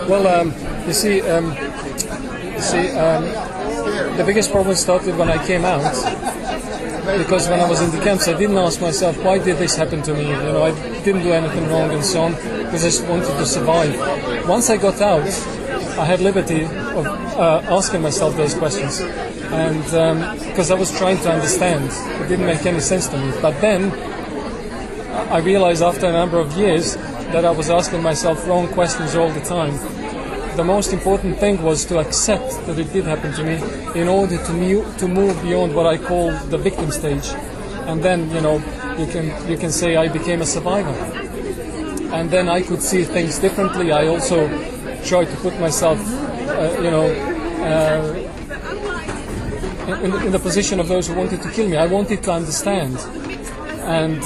Well, you see, the biggest problem started when I came out, because when I was in the camps, I didn't ask myself, why did this happen to me? You know, I didn't do anything wrong and so on, because I just wanted to survive. Once I got out, I had liberty of asking myself those questions, and because I was trying to understand, it didn't make any sense to me. But then I realized after a number of years that I was asking myself wrong questions all the time. The most important thing was to accept that it did happen to me in order to move beyond what I call the victim stage. And then, you know, you can say I became a survivor. And then I could see things differently. I also tried to put myself, in the position of those who wanted to kill me. I wanted to understand. And,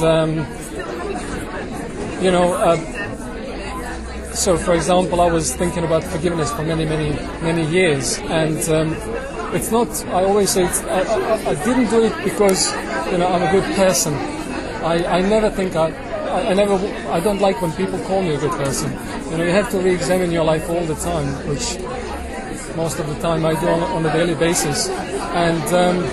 so, for example, I was thinking about forgiveness for many years, and it's not. I always say I didn't do it because I'm a good person. I never think I don't like when people call me a good person. You have to re-examine your life all the time, which most of the time I do on a daily basis. And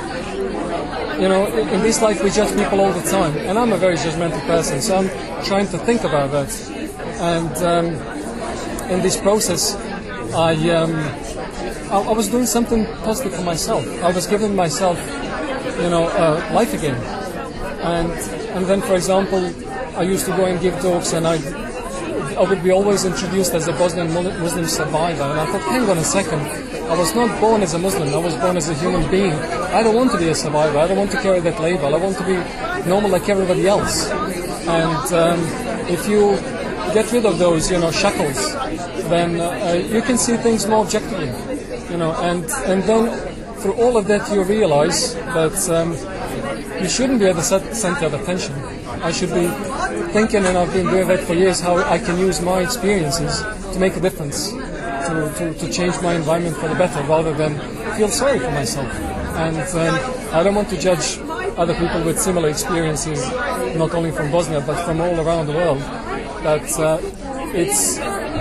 in this life we judge people all the time, and I'm a very judgmental person, so I'm trying to think about that. And in this process, I was doing something positive for myself. I was giving myself, life again. And then, for example, I used to go and give talks, and I would be always introduced as a Bosnian Muslim survivor. And I thought, hang on a second, I was not born as a Muslim. I was born as a human being. I don't want to be a survivor. I don't want to carry that label. I want to be normal like everybody else. And if you get rid of those, shackles, then you can see things more objectively, and then through all of that you realize that you shouldn't be at the center of attention. I should be thinking, and I've been doing that for years, how I can use my experiences to make a difference, to change my environment for the better, rather than feel sorry for myself. And I don't want to judge other people with similar experiences, not only from Bosnia, but from all around the world. That it's,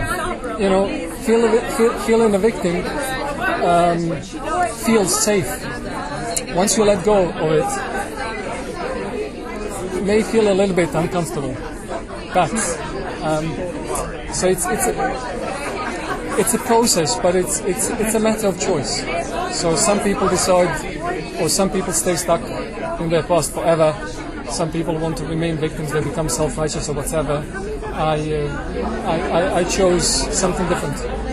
feeling a victim feels safe. Once you let go of it, it may feel a little bit uncomfortable. But so it's a process, but it's a matter of choice. So some people decide, or some people stay stuck in their past forever. Some people want to remain victims, they become self-righteous or whatever. I chose something different.